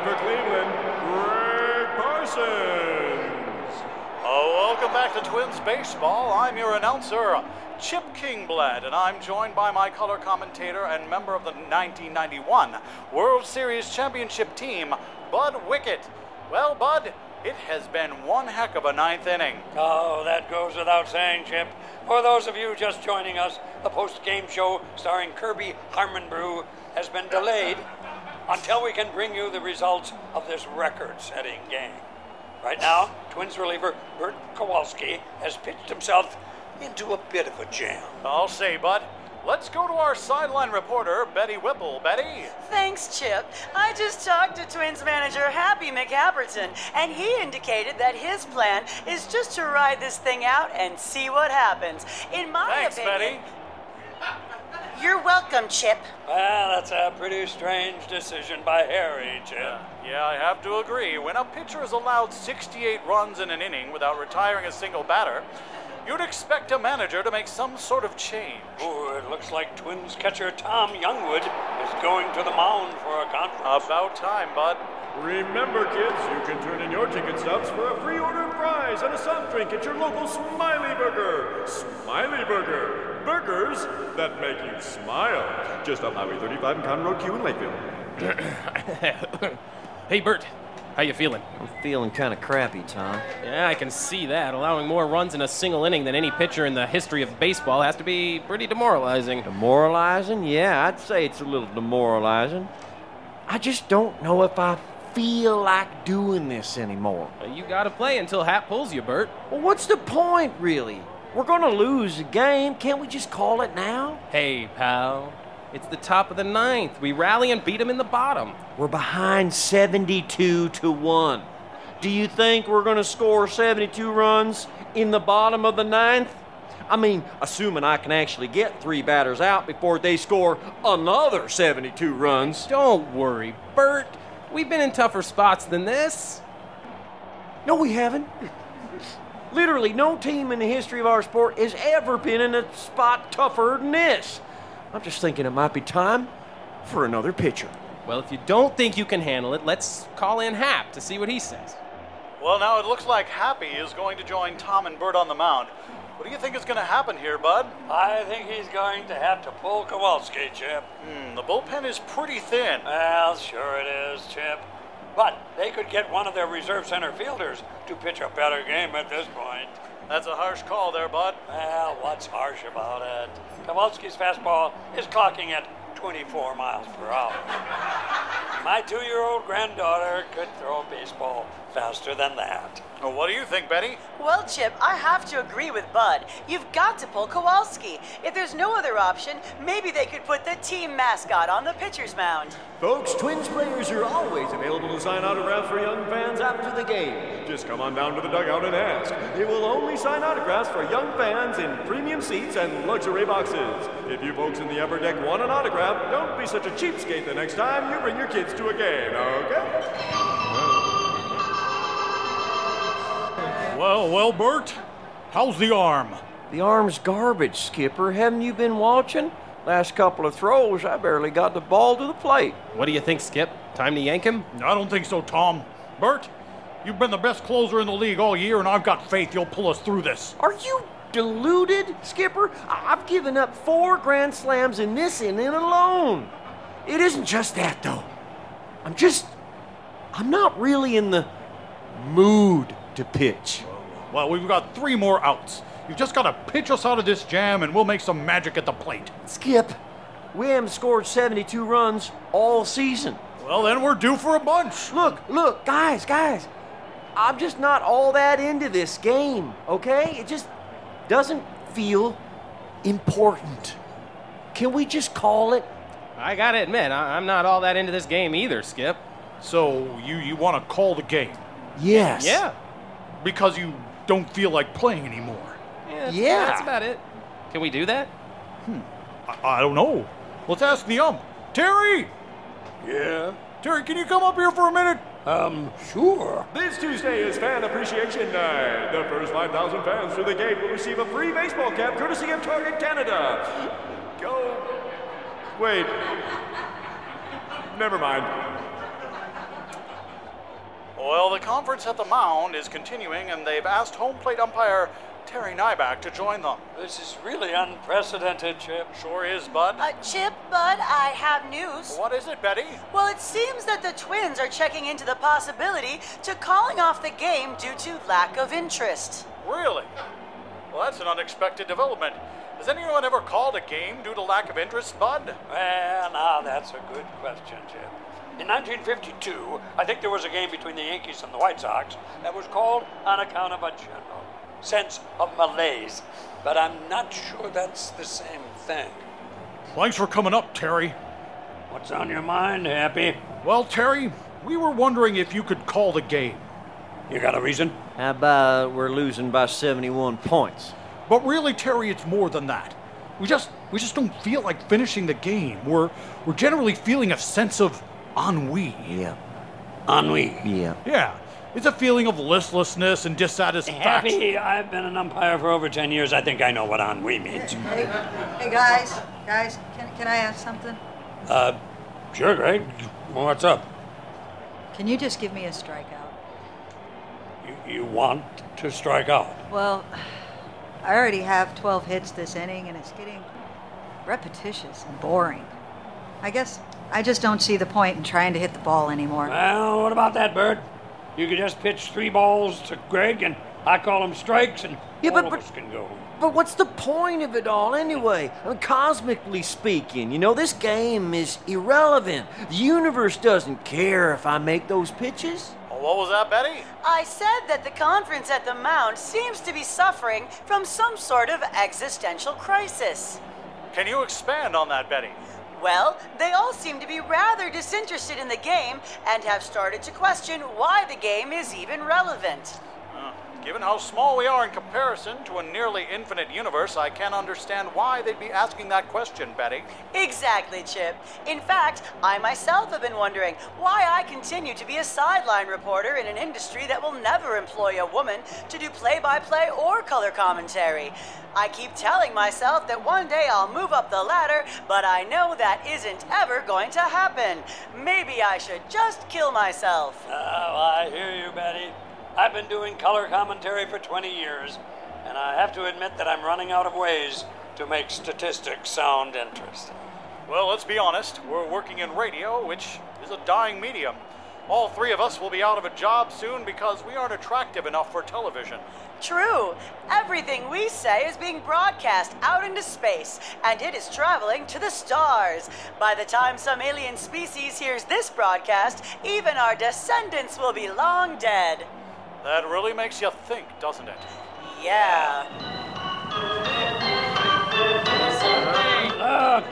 for Cleveland, Greg Parsons. Oh, welcome back to Twins Baseball. I'm your announcer, Chip Kingblad, and I'm joined by my color commentator and member of the 1991 World Series championship team, Bud Wickett. Well, Bud, it has been one heck of a ninth inning. Oh, that goes without saying, Chip. For those of you just joining us, the post-game show starring Kirby Harmonbrew has been delayed until we can bring you the results of this record-setting game. Right now, Twins reliever Bert Kowalski has pitched himself into a bit of a jam. I'll say, Bud. Let's go to our sideline reporter, Betty Whipple. Betty? Thanks, Chip. I just talked to Twins manager Happy McHapperton, and he indicated that his plan is just to ride this thing out and see what happens. In my Thanks, opinion... Betty. You're welcome, Chip. Well, that's a pretty strange decision by Harry, Chip. Yeah, I have to agree. When a pitcher is allowed 68 runs in an inning without retiring a single batter, you'd expect a manager to make some sort of change. Ooh, it looks like Twins catcher Tom Youngwood is going to the mound for a conference. About time, Bud. Remember, kids, you can turn in your ticket stubs for a free order of fries and a soft drink at your local Smiley Burger. Smiley Burger. Burgers that make you smile. Just up Highway 35 and Conroe Q in Lakeville. Hey, Bert. How you feeling? I'm feeling kind of crappy, Tom. Yeah, I can see that. Allowing more runs in a single inning than any pitcher in the history of baseball has to be pretty demoralizing. Demoralizing? Yeah, I'd say it's a little demoralizing. I just don't know if I feel like doing this anymore. You gotta play until Hap pulls you, Bert. Well, what's the point, really? We're gonna lose the game. Can't we just call it now? Hey, pal. It's the top of the ninth. We rally and beat them in the bottom. We're behind 72-1. Do you think we're going to score 72 runs in the bottom of the ninth? I mean, assuming I can actually get 3 batters out before they score another 72 runs. Don't worry, Bert. We've been in tougher spots than this. No, we haven't. Literally, no team in the history of our sport has ever been in a spot tougher than this. I'm just thinking it might be time for another pitcher. Well, if you don't think you can handle it, let's call in Hap to see what he says. Well, now it looks like Happy is going to join Tom and Bert on the mound. What do you think is going to happen here, Bud? I think he's going to have to pull Kowalski, Chip. The bullpen is pretty thin. Well, sure it is, Chip. But they could get one of their reserve center fielders to pitch a better game at this point. That's a harsh call there, Bud. Well, what's harsh about it? Kowalski's fastball is clocking at 24 miles per hour. My 2-year-old granddaughter could throw a baseball faster than that. Well, what do you think, Betty? Well, Chip, I have to agree with Bud. You've got to pull Kowalski. If there's no other option, maybe they could put the team mascot on the pitcher's mound. Folks, Twins players are always available to sign autographs for young fans after the game. Just come on down to the dugout and ask. They will only sign autographs for young fans in premium seats and luxury boxes. If you folks in the upper deck want an autograph, don't be such a cheapskate the next time you bring your kids to a game, okay? Well, Bert, how's the arm? The arm's garbage, Skipper. Haven't you been watching? Last couple of throws, I barely got the ball to the plate. What do you think, Skip? Time to yank him? I don't think so, Tom. Bert, you've been the best closer in the league all year, and I've got faith you'll pull us through this. Are you deluded, Skipper? I've given up 4 grand slams in this inning alone. It isn't just that, though. I'm not really in the mood to pitch. Well, we've got 3 more outs. You've just got to pitch us out of this jam, and we'll make some magic at the plate. Skip, we haven't scored 72 runs all season. Well, then we're due for a bunch. Look, guys. I'm just not all that into this game, okay? It just doesn't feel important. Can we just call it? I gotta admit, I'm not all that into this game either, Skip. So you want to call the game? Yes. Yeah. Because you don't feel like playing anymore. Yeah. That's about it. Can we do that? I don't know. Let's ask the ump. Terry! Yeah? Terry, can you come up here for a minute? Sure. This Tuesday is Fan Appreciation Night. The first 5,000 fans through the gate will receive a free baseball cap courtesy of Target Canada. Go. Wait. Never mind. Well, the conference at the mound is continuing, and they've asked home plate umpire Terry Nyback to join them. This is really unprecedented, Chip. Sure is, Bud. Chip, Bud, I have news. What is it, Betty? Well, it seems that the Twins are checking into the possibility to calling off the game due to lack of interest. Really? Well, that's an unexpected development. Has anyone ever called a game due to lack of interest, Bud? Well, now that's a good question, Chip. In 1952, I think there was a game between the Yankees and the White Sox that was called on account of a general sense of malaise. But I'm not sure that's the same thing. Thanks for coming up, Terry. What's on your mind, Happy? Well, Terry, we were wondering if you could call the game. You got a reason? How about we're losing by 71 points? But really, Terry, it's more than that. We just don't feel like finishing the game. We're generally feeling a sense of ennui. Yeah. Ennui. Yeah. Yeah. It's a feeling of listlessness and dissatisfaction. Happy, I've been an umpire for over 10 years. I think I know what ennui means. Hey guys, can I ask something? Sure, Greg. What's up? Can you just give me a strikeout? You want to strike out? Well, I already have 12 hits this inning, and it's getting repetitious and boring. I guess I just don't see the point in trying to hit the ball anymore. Well, what about that, Bert? You could just pitch 3 balls to Greg, and I call them strikes, and all of us can go. But what's the point of it all anyway? I mean, cosmically speaking, this game is irrelevant. The universe doesn't care if I make those pitches. Oh, what was that, Betty? I said that the conference at the mound seems to be suffering from some sort of existential crisis. Can you expand on that, Betty? Well, they all seem to be rather disinterested in the game and have started to question why the game is even relevant. Given how small we are in comparison to a nearly infinite universe, I can't understand why they'd be asking that question, Betty. Exactly, Chip. In fact, I myself have been wondering why I continue to be a sideline reporter in an industry that will never employ a woman to do play-by-play or color commentary. I keep telling myself that one day I'll move up the ladder, but I know that isn't ever going to happen. Maybe I should just kill myself. Oh, I hear you, Betty. I've been doing color commentary for 20 years, and I have to admit that I'm running out of ways to make statistics sound interesting. Well, let's be honest. We're working in radio, which is a dying medium. All 3 of us will be out of a job soon because we aren't attractive enough for television. True. Everything we say is being broadcast out into space, and it is traveling to the stars. By the time some alien species hears this broadcast, even our descendants will be long dead. That really makes you think, doesn't it? Yeah. Look,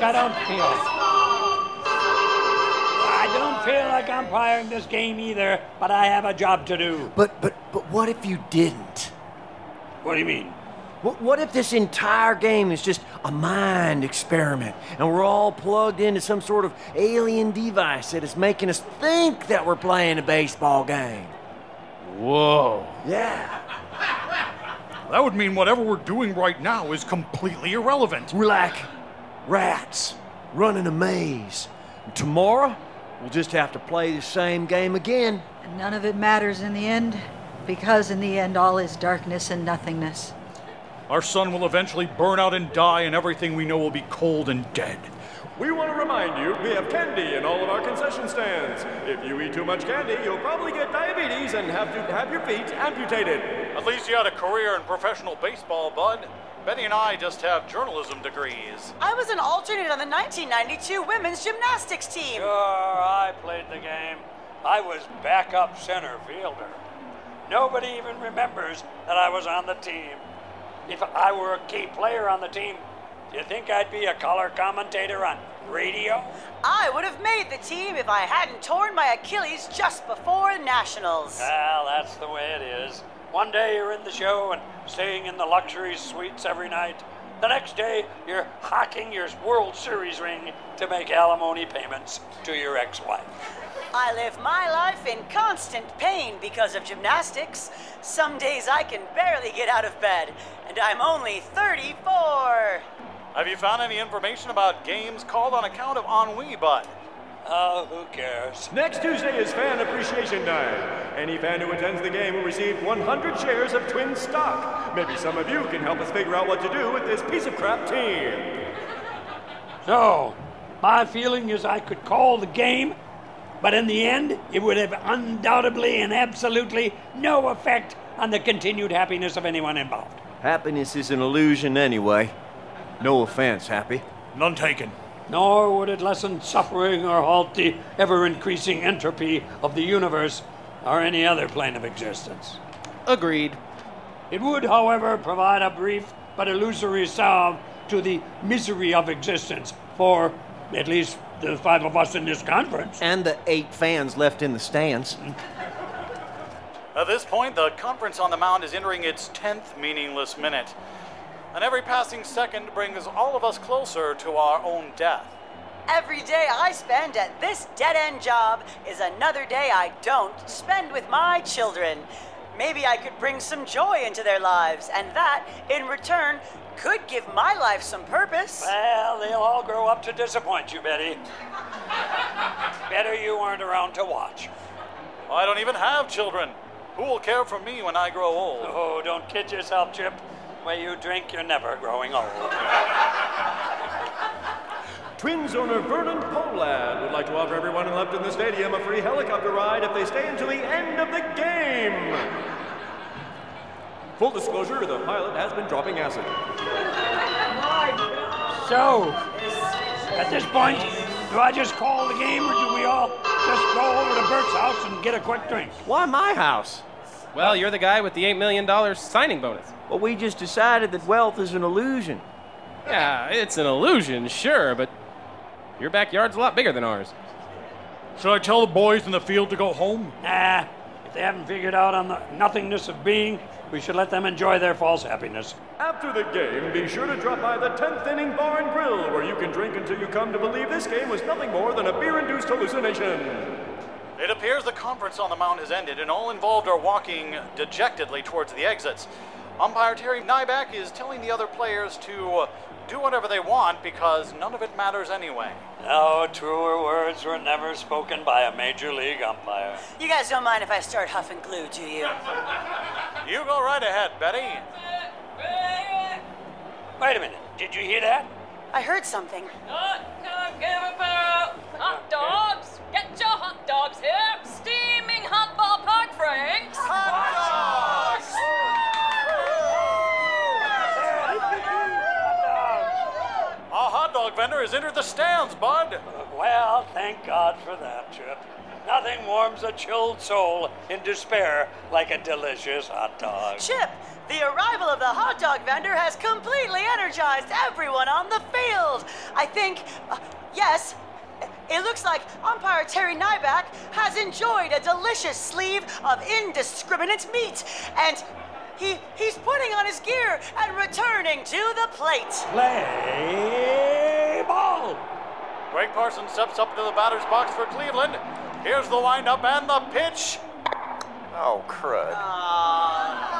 I don't feel like umpiring this game either, but I have a job to do. But what if you didn't? What do you mean? What if this entire game is just a mind experiment and we're all plugged into some sort of alien device that is making us think that we're playing a baseball game? Whoa. Yeah. That would mean whatever we're doing right now is completely irrelevant. We're like rats running a maze. And tomorrow, we'll just have to play the same game again. And none of it matters in the end, because in the end all is darkness and nothingness. Our sun will eventually burn out and die, and everything we know will be cold and dead. We want to remind you, we have candy in all of our concession stands. If you eat too much candy, you'll probably get diabetes and have to have your feet amputated. At least you had a career in professional baseball, Bud. Betty and I just have journalism degrees. I was an alternate on the 1992 women's gymnastics team. Sure, I played the game. I was backup center fielder. Nobody even remembers that I was on the team. If I were a key player on the team, do you think I'd be a color commentator on radio? I would have made the team if I hadn't torn my Achilles just before Nationals. Well, that's the way it is. One day you're in the show and staying in the luxury suites every night. The next day, you're hawking your World Series ring to make alimony payments to your ex-wife. I live my life in constant pain because of gymnastics. Some days I can barely get out of bed, and I'm only 34. Have you found any information about games called on account of ennui, Bud? Oh, who cares? Next Tuesday is Fan Appreciation Night. Any fan who attends the game will receive 100 shares of Twins stock. Maybe some of you can help us figure out what to do with this piece of crap team. So, my feeling is I could call the game, but in the end, it would have undoubtedly and absolutely no effect on the continued happiness of anyone involved. Happiness is an illusion anyway. No offense, Happy. None taken. Nor would it lessen suffering or halt the ever-increasing entropy of the universe or any other plane of existence. Agreed. It would, however, provide a brief but illusory salve to the misery of existence for at least the 5 of us in this conference. And the 8 fans left in the stands. At this point, the conference on the mound is entering its 10th meaningless minute. And every passing second brings all of us closer to our own death. Every day I spend at this dead-end job is another day I don't spend with my children. Maybe I could bring some joy into their lives, and that, in return, could give my life some purpose. Well, they'll all grow up to disappoint you, Betty. Better you weren't around to watch. I don't even have children. Who will care for me when I grow old? Oh, don't kid yourself, Chip. The way you drink, you're never growing old. Twins owner Vernon Polad would like to offer everyone left in the stadium a free helicopter ride if they stay until the end of the game. Full disclosure, the pilot has been dropping acid. So, at this point, do I just call the game, or do we all just go over to Bert's house and get a quick drink? Why my house? Well, you're the guy with the $8 million signing bonus. Well, we just decided that wealth is an illusion. Yeah, it's an illusion, sure, but your backyard's a lot bigger than ours. Should I tell the boys in the field to go home? Nah, if they haven't figured out on the nothingness of being, we should let them enjoy their false happiness. After the game, be sure to drop by the 10th Inning Bar and Grill, where you can drink until you come to believe this game was nothing more than a beer-induced hallucination. It appears the conference on the mound has ended, and all involved are walking dejectedly towards the exits. Umpire Terry Nyback is telling the other players to do whatever they want because none of it matters anyway. No, truer words were never spoken by a major league umpire. You guys don't mind if I start huffing glue, do you? You go right ahead, Betty. Wait a minute, did you hear that? I heard something. Don't give about hot dogs. Get your hot dogs here. Steaming hot ballpark Franks. A hot dog vendor has entered the stands, Bud. Well, thank God for that, Chip. Nothing warms a chilled soul in despair like a delicious hot dog. Chip, the arrival of the hot dog vendor has completely energized everyone on the field. I think, yes, it looks like umpire Terry Nyback has enjoyed a delicious sleeve of indiscriminate meat, and he's putting on his gear and returning to the plate. Play ball! Greg Parsons steps up to the batter's box for Cleveland. Here's the windup and the pitch. Oh, crud.